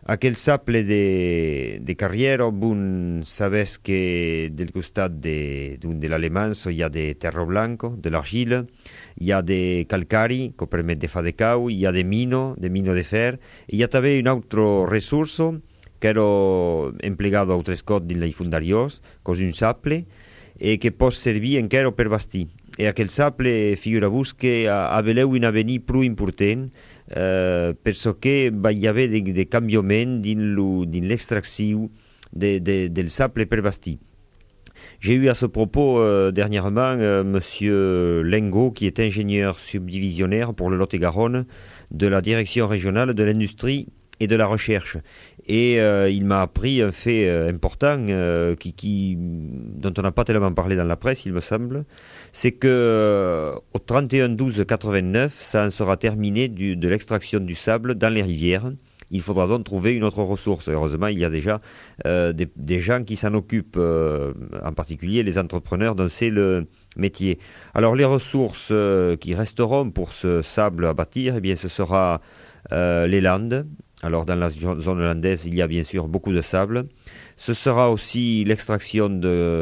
aquel sable de Carriero, bun sabes que del costat de l'Alemans hi ha de terra blanco, de l'argile, hi ha de calcari, que permet de fa de cau, hi ha de mino de fer, i hi ha també un altre recurso que era emplegat a altres cot dins les fundariós, que és un sable, que pot servir encara per bastir. E aquel sable, figura-vos que aveleu un avenir prou important, perché va y haver de canviament dins l'extracció del sable per bastir. J'ai eu à ce propos dernièrement Monsieur Lengo, qui est ingénieur subdivisionnaire pour le Lot-et-Garonne de la Direction régionale de l'industrie et de la recherche. Et il m'a appris un fait important dont on n'a pas tellement parlé dans la presse, il me semble, c'est que au 31-12-89, ça en sera terminé de l'extraction du sable dans les rivières. Il faudra donc trouver une autre ressource. Heureusement, il y a déjà des gens qui s'en occupent, en particulier les entrepreneurs dont c'est le métier. Alors les ressources qui resteront pour ce sable à bâtir, eh bien, ce sera les Landes. Alors dans la zone landaise, il y a bien sûr beaucoup de sable. Ce sera aussi l'extraction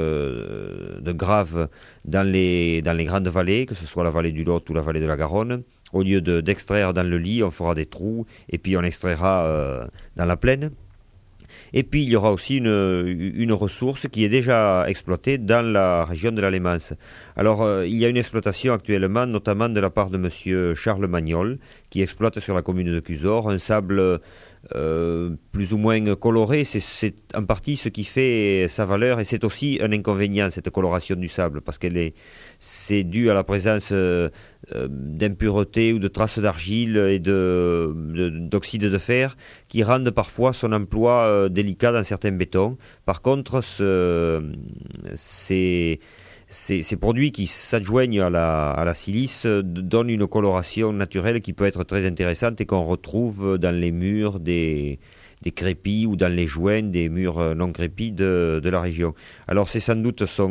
de graves dans les grandes vallées, que ce soit la vallée du Lot ou la vallée de la Garonne. Au lieu d'extraire dans le lit, on fera des trous et puis on extraira dans la plaine. Et puis il y aura aussi une ressource qui est déjà exploitée dans la région de l'Alemance. Alors il y a une exploitation actuellement, notamment de la part de monsieur Charles Magnol, qui exploite sur la commune de Cusor un sable plus ou moins coloré. C'est en partie ce qui fait sa valeur, et c'est aussi un inconvénient, cette coloration du sable, parce c'est dû à la présence d'impuretés ou de traces d'argile et d'oxyde de fer qui rendent parfois son emploi délicat dans certains bétons. Par contre, ces produits qui s'adjoignent à la silice donnent une coloration naturelle qui peut être très intéressante et qu'on retrouve dans les murs des crépis ou dans les joints des murs non crépis de la région. Alors c'est sans doute son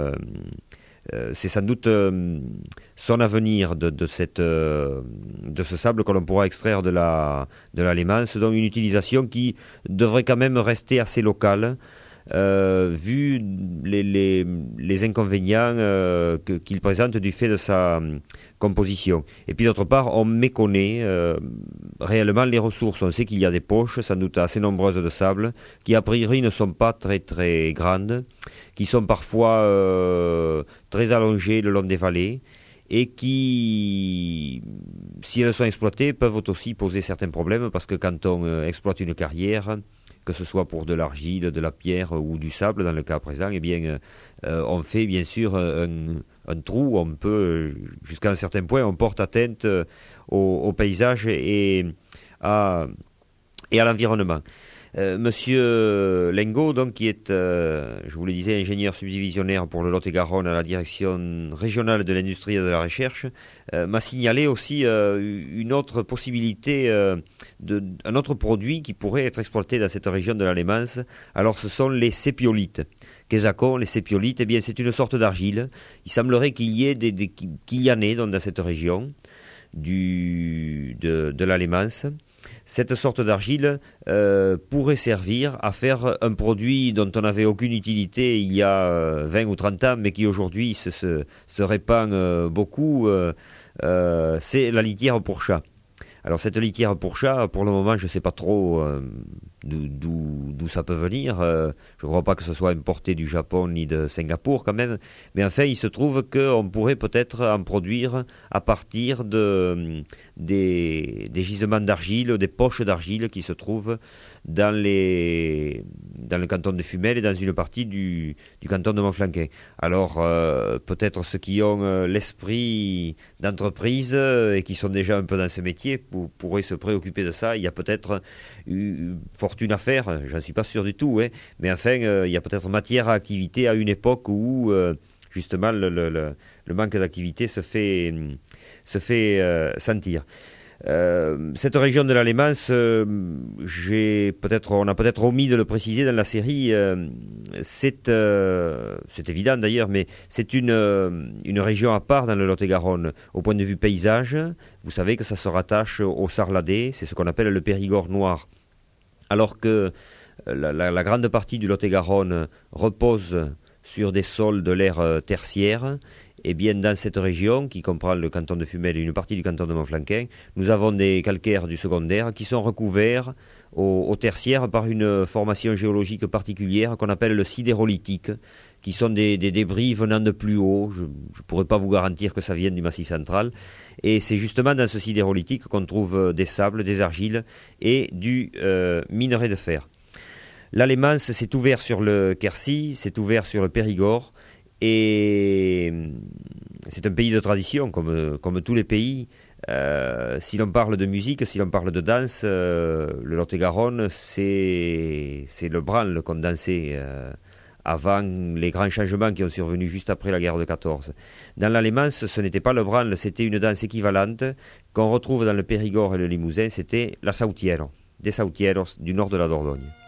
avenir de ce sable que l'on pourra extraire de l'Alemance, donc une utilisation qui devrait quand même rester assez locale, vu les inconvénients qu'il présente du fait de sa composition. Et puis d'autre part, on méconnaît réellement les ressources. On sait qu'il y a des poches, sans doute assez nombreuses de sable, qui a priori ne sont pas très très grandes, qui sont parfois très allongées le long des vallées, et qui, si elles sont exploitées, peuvent aussi poser certains problèmes, parce que quand on exploite une carrière, que ce soit pour de l'argile, de la pierre ou du sable dans le cas présent, eh bien, on fait bien sûr un trou, on peut, jusqu'à un certain point, on porte atteinte au paysage et à l'environnement. Monsieur Lengo, donc, qui est, je vous le disais, ingénieur subdivisionnaire pour le Lot-et-Garonne à la Direction régionale de l'industrie et de la recherche, m'a signalé aussi une autre possibilité, un autre produit qui pourrait être exploité dans cette région de l'Alemance. Alors, ce sont les sépiolites. Qu'est-ce qu'on les sépiolites? Eh bien, c'est une sorte d'argile. Il semblerait qu'il y ait qu'il y en ait dans cette région de l'Alemance. Cette sorte d'argile pourrait servir à faire un produit dont on n'avait aucune utilité il y a 20 ou 30 ans, mais qui aujourd'hui se répand beaucoup, c'est la litière pour chat. Alors cette litière pour chat, pour le moment, je ne sais pas trop d'où ça peut venir. Je ne crois pas que ce soit importé du Japon ni de Singapour quand même. Mais enfin, il se trouve qu'on pourrait peut-être en produire à partir des gisements d'argile, des poches d'argile qui se trouvent dans le canton de Fumel et dans une partie du canton de Montflanquin. Alors, peut-être ceux qui ont l'esprit d'entreprise et qui sont déjà un peu dans ce métier pourraient se préoccuper de ça. Il y a peut-être une fortune à faire, j'en suis pas sûr du tout, hein, mais enfin, il y a peut-être matière à activité à une époque où, justement, le manque d'activité se fait sentir. Cette région de l'Alemance, on a peut-être omis de le préciser dans la série, c'est évident d'ailleurs, mais c'est une région à part dans le Lot-et-Garonne. Au point de vue paysage, vous savez que ça se rattache au Sarladais, c'est ce qu'on appelle le Périgord noir. alors que la grande partie du Lot-et-Garonne repose sur des sols de l'ère tertiaire. Et bien dans cette région, qui comprend le canton de Fumel et une partie du canton de Montflanquin, nous avons des calcaires du secondaire qui sont recouverts au tertiaire par une formation géologique particulière qu'on appelle le sidérolitique, qui sont des débris venant de plus haut. Je ne pourrais pas vous garantir que ça vienne du Massif central. Et c'est justement dans ce sidérolitique qu'on trouve des sables, des argiles et du minerai de fer. L'Alémance s'est ouvert sur le Quercy, s'est ouvert sur le Périgord, et c'est un pays de tradition, comme tous les pays. Si l'on parle de musique, si l'on parle de danse, le Lot-et-Garonne, c'est le branle qu'on dansait avant les grands changements qui ont survenu juste après la guerre de 14. Dans l'Alémance, ce n'était pas le branle, c'était une danse équivalente qu'on retrouve dans le Périgord et le Limousin, c'était la sautière, des sautieros du nord de la Dordogne.